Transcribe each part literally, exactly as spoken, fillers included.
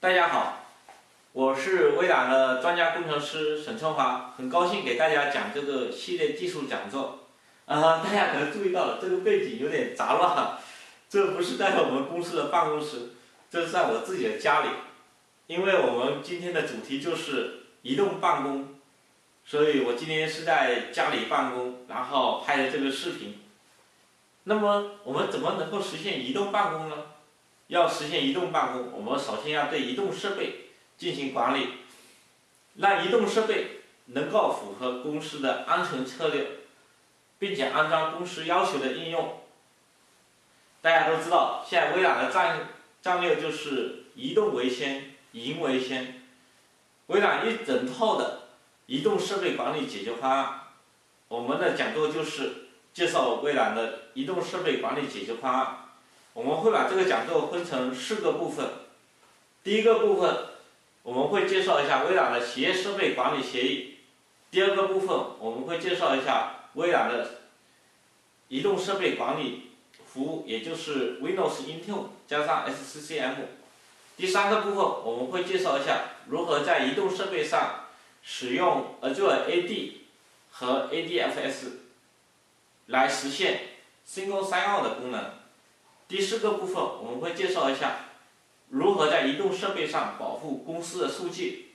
大家好，我是微软的专家工程师沈春华，很高兴给大家讲这个系列技术讲座。啊、呃，大家可能注意到了，这个背景有点杂乱，这不是在我们公司的办公室，这是在我自己的家里。因为我们今天的主题就是移动办公，所以我今天是在家里办公，然后拍的这个视频。那么我们怎么能够实现移动办公呢？要实现移动办公，我们首先要对移动设备进行管理，让移动设备能够符合公司的安全策略，并且安装公司要求的应用。大家都知道，现在微软的战战略就是移动为先，赢为先。微软一整套的移动设备管理解决方案，我们的讲座就是介绍微软的移动设备管理解决方案。我们会把这个讲座分成四个部分。第一个部分，我们会介绍一下微软的企业设备管理协议。第二个部分，我们会介绍一下微软的移动设备管理服务，也就是 Windows Intune 加上 S C C M。第三个部分，我们会介绍一下如何在移动设备上使用 Azure A D 和 A D F S 来实现 Single Sign-On 的功能。第四个部分，我们会介绍一下如何在移动设备上保护公司的数据。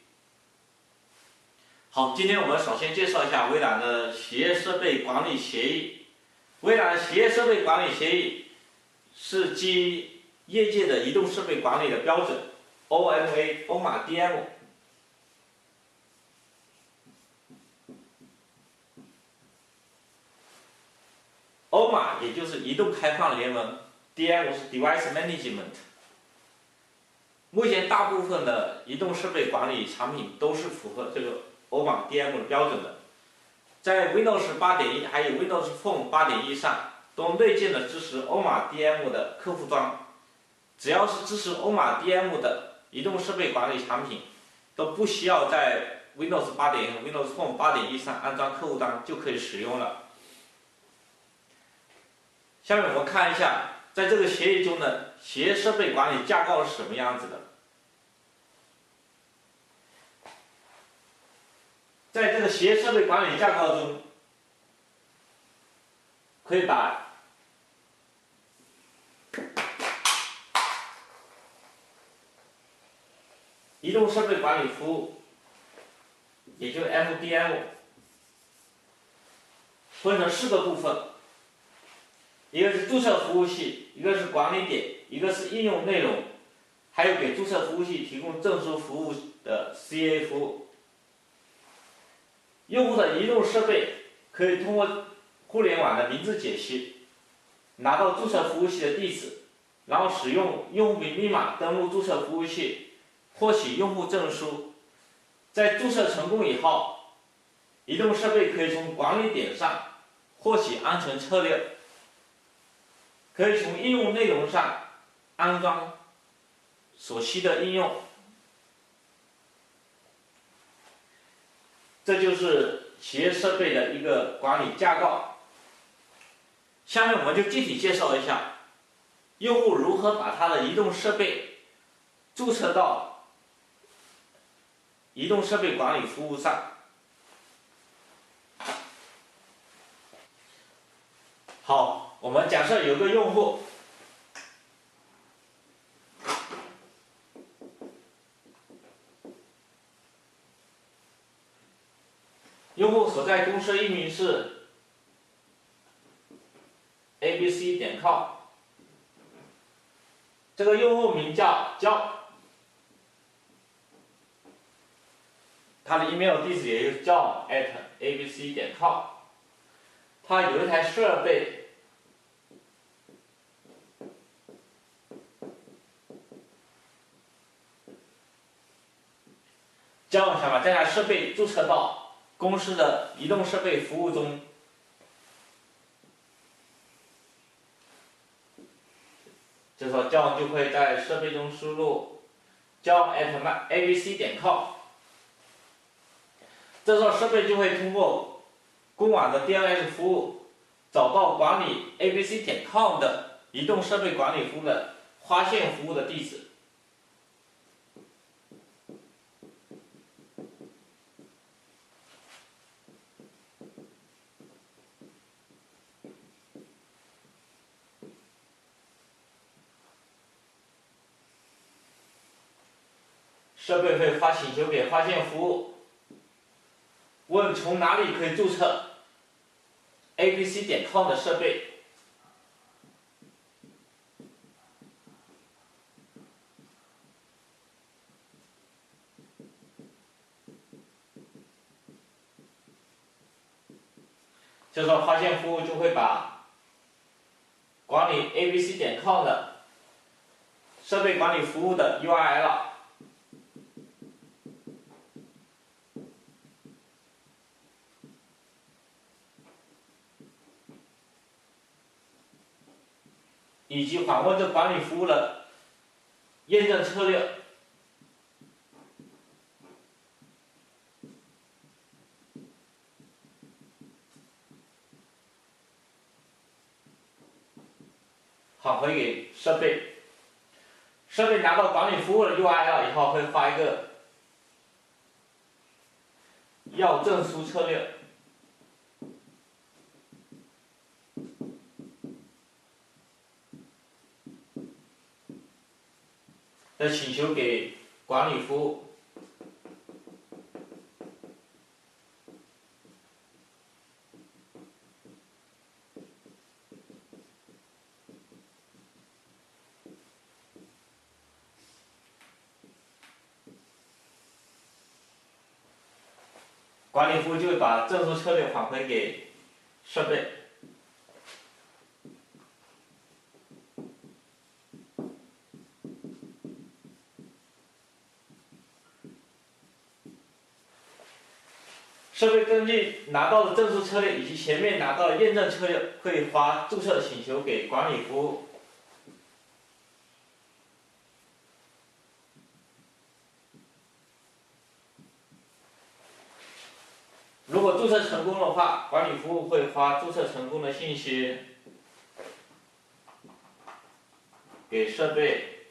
好，今天我们首先介绍一下微软的企业设备管理协议。微软的企业设备管理协议是基于业界的移动设备管理的标准 O M A 欧码 D M。欧码也就是移动开放联盟。D M 是 Device Management。目前大部分的移动设备管理产品都是符合这个欧码 D M 的标准的。在 Windows 八点一 还有 Windows Phone 八点一 上都内建了支持欧码 D M 的客户端。只要是支持欧码 D M 的移动设备管理产品，都不需要在 Windows 八点一 和 Windows Phone 八点一 上安装客户端就可以使用了。下面我们看一下，在这个协议中的企业设备管理架构是什么样子的。在这个企业设备管理架构中，可以把移动设备管理服务，也就是 M D M， 分成四个部分。一个是注册服务器，一个是管理点，一个是应用内容，还有给注册服务器提供证书服务的 C A 服务。用户的移动设备可以通过互联网的名字解析，拿到注册服务器的地址，然后使用用户名密码登录注册服务器，获取用户证书。在注册成功以后，移动设备可以从管理点上获取安全策略，可以从应用内容上安装所需的应用。这就是企业设备的一个管理架构。下面我们就具体介绍一下，用户如何把他的移动设备注册到移动设备管理服务上。好，我们假设有个用户，用户所在公司域名是 A B C 点 com， 这个用户名叫焦，他的 email 地址也是 john at A B C 点 com， 他有一台设备John想把这台设备注册到公司的移动设备服务中。这时候 John 就会在设备中输入 john at A B C 点 com， 这时候设备就会通过公网的 D N S 服务找到管理 A B C 点 com 的移动设备管理服务的花线服务的地址。 设备会发请求给花线服务，问从哪里可以注册 A B C 点 com 的设备。这时候花线服务就会把管理 A B C 点 com 的设备管理服务的 U R L 以及访问这管理服务的验证策略返回给设备。设备拿到管理服务的 U R L 以后，会发一个要证书策略的请求给管理服务。管理服务就会把证书策略返回给设备。设备根据拿到的证书策略以及前面拿到的验证策略，会发注册请求给管理服务。如果注册成功的话，管理服务会发注册成功的信息给设备，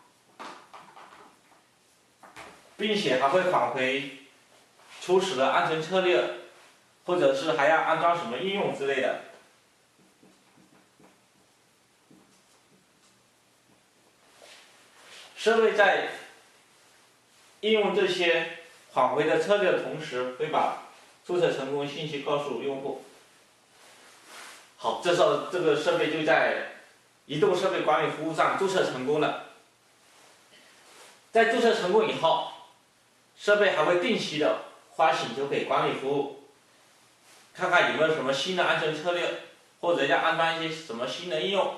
并且还会返回初始的安全策略，或者是还要安装什么应用之类的。设备在应用这些返回的策略的同时，会把注册成功信息告诉用户。好，这时候这个设备就在移动设备管理服务上注册成功了。在注册成功以后，设备还会定期的发请求给管理服务，看看有没有什么新的安全策略，或者要安装一些什么新的应用。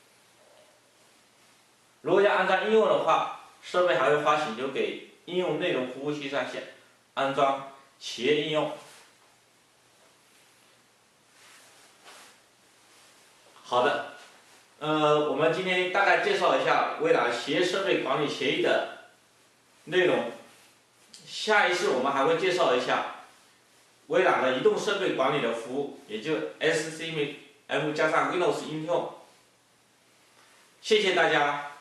如果要安装应用的话，设备还会发请求给应用内容服务器上线安装企业应用。好的，呃，我们今天大概介绍一下微软企业设备管理协议的内容。下一次我们还会介绍一下微软的移动设备管理的服务，也就 S C M 加上 Windows Intune。谢谢大家。